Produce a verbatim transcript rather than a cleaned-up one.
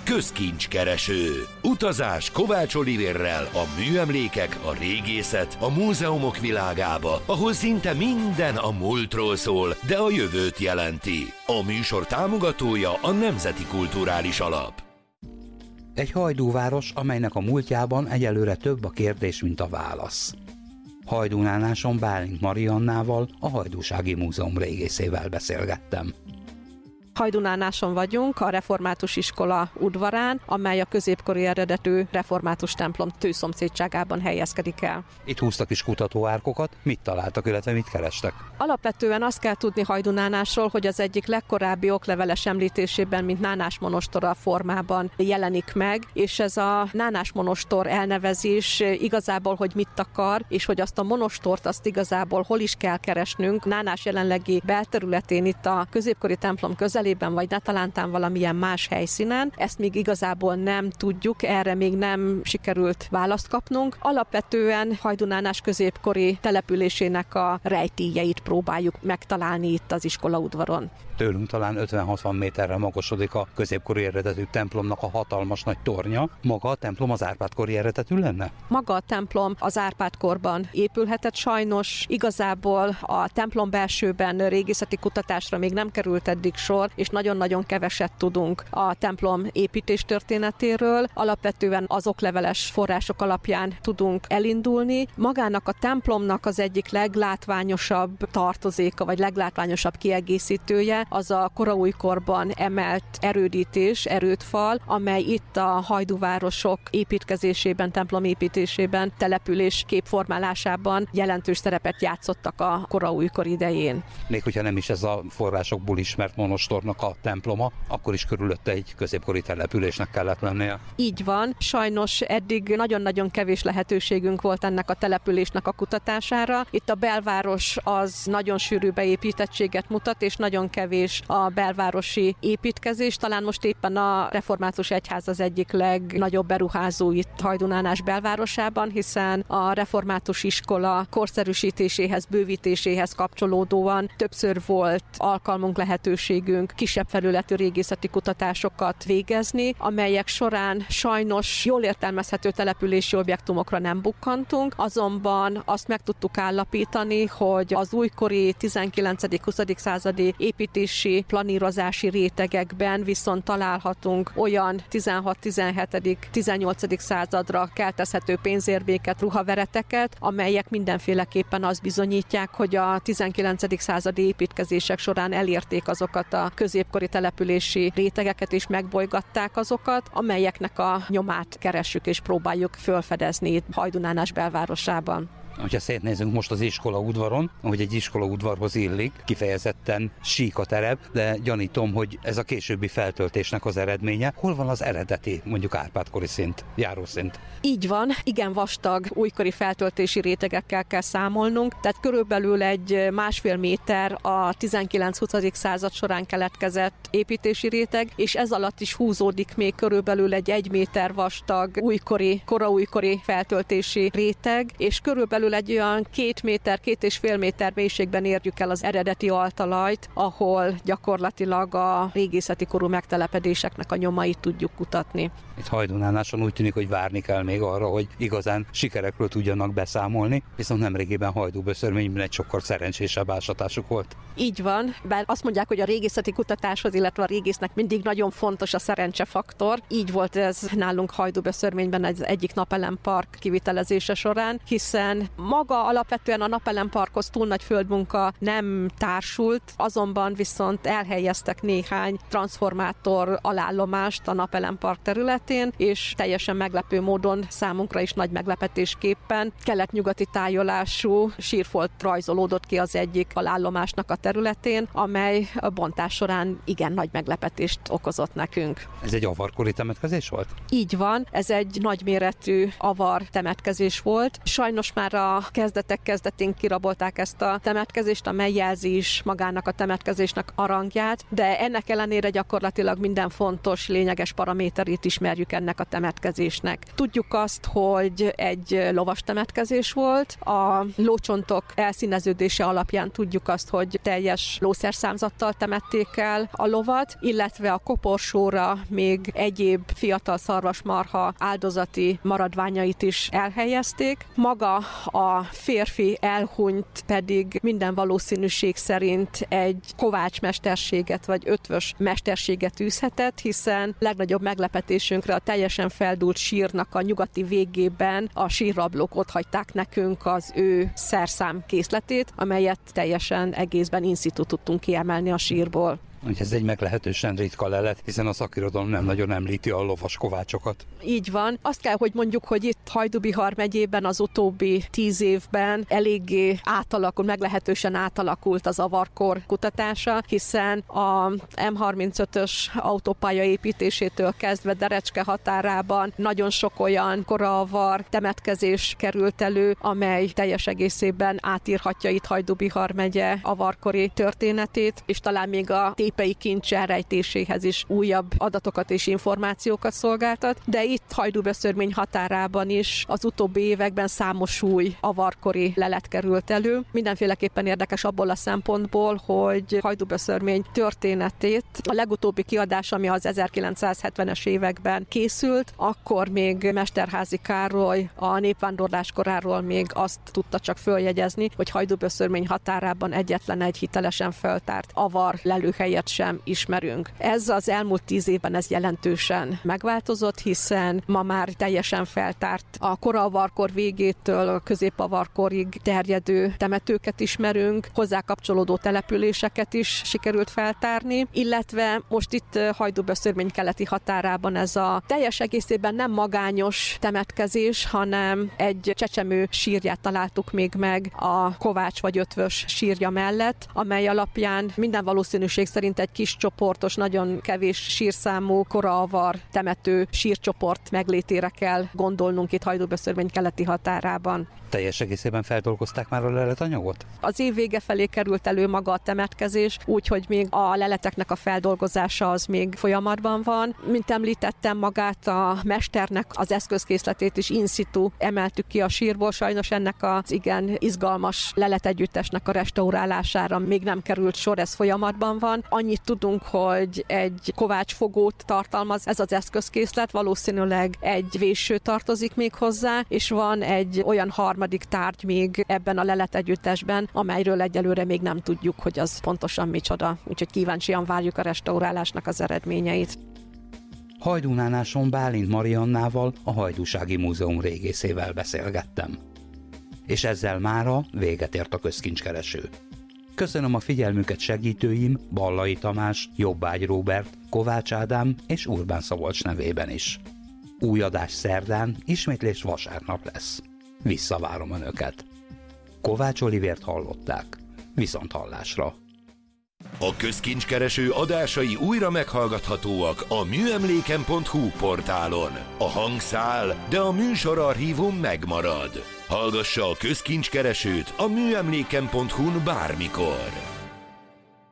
Közkincskereső. Utazás Kovács Olivérrel a műemlékek, a régészet, a múzeumok világába, ahol szinte minden a múltról szól, de a jövőt jelenti. A műsor támogatója a Nemzeti Kulturális Alap. Egy hajdúváros, amelynek a múltjában egyelőre több a kérdés, mint a válasz. Hajdúnánáson Bálint Mariannával, a Hajdúsági Múzeum régészével beszélgettem. Hajdúnánáson vagyunk, a Református Iskola udvarán, amely a középkori eredetű református templom tőszomszédságában helyezkedik el. Itt húztak is kutatóárkokat, mit találtak, illetve mit kerestek? Alapvetően azt kell tudni Hajdúnánásról, hogy az egyik legkorábbi okleveles említésében, mint Nánás monostora formában jelenik meg, és ez a Nánás monostor elnevezés igazából, hogy mit akar, és hogy azt a monostort azt igazából hol is kell keresnünk. Nánás jelenlegi belterületén, itt a középkori templom közelében, vagy netalántán valamilyen más helyszínen. Ezt még igazából nem tudjuk, erre még nem sikerült választ kapnunk. Alapvetően Hajdúnánás középkori településének a rejtélyeit próbáljuk megtalálni itt az iskola udvaron. Tőlünk talán ötven-hatvan méterre magasodik a középkori eredetű templomnak a hatalmas nagy tornya. Maga a templom az Árpád-kori eredetű lenne? Maga a templom az Árpád-korban épülhetett, sajnos igazából a templom belsőben régészeti kutatásra még nem került eddig sor, és nagyon-nagyon keveset tudunk a templom építés történetéről. Alapvetően az okleveles források alapján tudunk elindulni. Magának a templomnak az egyik leglátványosabb tartozéka, vagy leglátványosabb kiegészítője az a koraújkorban emelt erődítés, erődfal, amely itt a hajdúvárosok építkezésében, templom építésében, település képformálásában jelentős szerepet játszottak a koraújkor idején. Még hogyha nem is ez a forrásokból ismert monostornak a temploma, akkor is körülötte egy középkori településnek kellett lennie. Így van. Sajnos eddig nagyon-nagyon kevés lehetőségünk volt ennek a településnek a kutatására. Itt a belváros az nagyon sűrű beépítettséget mutat, és nagyon kevés a belvárosi építkezés. Talán most éppen a Református Egyház az egyik legnagyobb beruházó itt Hajdúnánás belvárosában, hiszen a Református Iskola korszerűsítéséhez, bővítéséhez kapcsolódóan többször volt alkalmunk, lehetőségünk kisebb felületű régészeti kutatásokat végezni, amelyek során sajnos jól értelmezhető települési objektumokra nem bukkantunk, azonban azt meg tudtuk állapítani, hogy az újkori tizenkilencedik-huszadik századi építési, planírozási rétegekben viszont találhatunk olyan tizenhat-tizenhetedik-tizennyolcadik századra keltezhető pénzérbéket, ruhavereteket, amelyek mindenféleképpen azt bizonyítják, hogy a tizenkilencedik századi építkezések során elérték azokat a középkori települési rétegeket és megbolygatták azokat, amelyeknek a nyomát keressük és próbáljuk felfedezni itt Hajdúnánás belvárosában. Ha szétnézünk most az iskola udvaron, ahogy egy iskola udvarhoz illik, kifejezetten sík a terep, de gyanítom, hogy ez a későbbi feltöltésnek az eredménye. Hol van az eredeti, mondjuk Árpád-kori szint, járószint? Így van, igen vastag újkori feltöltési rétegekkel kell számolnunk, tehát körülbelül egy másfél méter a tizenkilenc-huszadik század során keletkezett építési réteg, és ez alatt is húzódik még körülbelül egy egy méter vastag újkori, koraújkori feltöltési réteg, és körülbelül egy olyan két méter, két és fél méter mélységben érjük el az eredeti altalajt, ahol gyakorlatilag a régészeti korú megtelepedéseknek a nyomait tudjuk kutatni. Itt Hajdúnánáson úgy tűnik, hogy várni kell még arra, hogy igazán sikerekről tudjanak beszámolni, viszont nemrégiben Hajdúböszörményben egy sokkal szerencsésebb ásatásuk volt. Így van, bár azt mondják, hogy a régészeti kutatáshoz, illetve a régésznek mindig nagyon fontos a szerencsefaktor. Így volt ez nálunk Hajdúböszörményben egy egyik napelempark kivitelezése során, hiszen maga alapvetően a napelemparkhoz túl nagy földmunka nem társult, azonban viszont elhelyeztek néhány transformátor alállomást a napelempark területén, és teljesen meglepő módon számunkra is nagy meglepetésképpen kelet-nyugati tájolású sírfolt rajzolódott ki az egyik alállomásnak a területén, amely a bontás során igen nagy meglepetést okozott nekünk. Ez egy avarkori temetkezés volt? Így van, ez egy nagyméretű avar temetkezés volt. Sajnos már a a kezdetek kezdetén kirabolták ezt a temetkezést, amely jelzi is magának a temetkezésnek a rangját, de ennek ellenére gyakorlatilag minden fontos, lényeges paraméterét ismerjük ennek a temetkezésnek. Tudjuk azt, hogy egy lovas temetkezés volt, a lócsontok elszíneződése alapján tudjuk azt, hogy teljes lószerszámzattal temették el a lovat, illetve a koporsóra még egyéb fiatal szarvasmarha áldozati maradványait is elhelyezték. Maga a férfi elhunyt pedig minden valószínűség szerint egy kovács mesterséget vagy ötvös mesterséget űzhetett, hiszen legnagyobb meglepetésünkre a teljesen feldúlt sírnak a nyugati végében a sírrablók otthagyták nekünk az ő szerszám készletét, amelyet teljesen egészben in situ tudtunk kiemelni a sírból. Ez egy meglehetősen ritka lelet, hiszen a szakirodalom nem nagyon említi a lovas kovácsokat. Így van. Azt kell, hogy mondjuk, hogy itt Hajdú-Bihar megyében az utóbbi tíz évben eléggé átalakult, meglehetősen átalakult az avarkor kutatása, hiszen a M harmincötös autópálya építésétől kezdve Derecske határában nagyon sok olyan koraavar temetkezés került elő, amely teljes egészében átírhatja itt Hajdú-Bihar megye avarkori történetét, és talán még a tépei kincs elrejtéséhez is újabb adatokat és információkat szolgáltat, de itt Hajdú-Beszörmény határában is az utóbbi években számos új avarkori lelet került elő. Mindenféleképpen érdekes abból a szempontból, hogy Hajdú-Beszörmény történetét a legutóbbi kiadás, ami az ezerkilencszázhetvenes években készült, akkor még Mesterházy Károly a népvándorlás koráról még azt tudta csak följegyezni, hogy Hajdú-Beszörmény határában egyetlen egy hitelesen feltárt avar lelőhelyet sem ismerünk. Ez az elmúlt tíz évben ez jelentősen megváltozott, hiszen ma már teljesen feltárt a koraavarkor végétől a középavarkorig terjedő temetőket ismerünk, hozzá kapcsolódó településeket is sikerült feltárni, illetve most itt Hajdú-Beszörmény keleti határában ez a teljes egészében nem magányos temetkezés, hanem egy csecsemő sírját találtuk még meg a kovács vagy ötvös sírja mellett, amely alapján minden valószínűség szerint egy kis csoportos, nagyon kevés sírszámú koraavar temető sírcsoport meglétére kell gondolnunk itt Hajdú-Beszörmény keleti határában. Teljes egészében feldolgozták már a leletanyagot? Az év vége felé került elő maga a temetkezés, úgyhogy még a leleteknek a feldolgozása az még folyamatban van. Mint említettem, magát a mesternek az eszközkészletét is in situ emeltük ki a sírból. Sajnos ennek az igen izgalmas leletegyüttesnek a restaurálására még nem került sor, ez folyamatban van. Annyit tudunk, hogy egy kovácsfogót tartalmaz ez az eszközkészlet, valószínűleg egy vésső tartozik még hozzá, és van egy olyan harmadik tárgy még ebben a leletegyüttesben, amelyről egyelőre még nem tudjuk, hogy az pontosan micsoda. Úgyhogy kíváncsian várjuk a restaurálásnak az eredményeit. Hajdúnánáson Bálint Mariannával, a Hajdúsági Múzeum régészével beszélgettem. És ezzel mára véget ért a közkincskereső. Köszönöm a figyelmüket segítőim, Ballai Tamás, Jobbágy Róbert, Kovács Ádám és Urbán Szabolcs nevében is. Új adás szerdán, ismétlés vasárnap lesz. Visszavárom Önöket. Kovács Olivért hallották. Viszont hallásra. A közkincskereső adásai újra meghallgathatóak a műemléken pont hu portálon. A hang száll, de a műsorarchívum megmarad. Hallgassa a közkincskeresőt a műemléken pont hu-n bármikor.